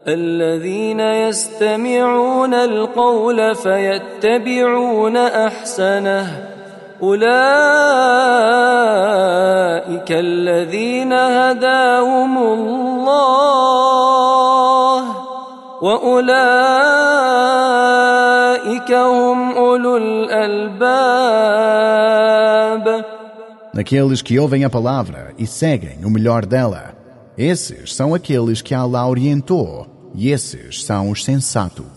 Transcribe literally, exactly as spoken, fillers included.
الذين يستمعون القول فيتبعون أحسنه أولئك الذين هداهم الله وأولئك هم أولو الألباب. Naqueles que ouvem a palavra e seguem o melhor dela, esses são aqueles que Allah orientou, e esses são os sensatos.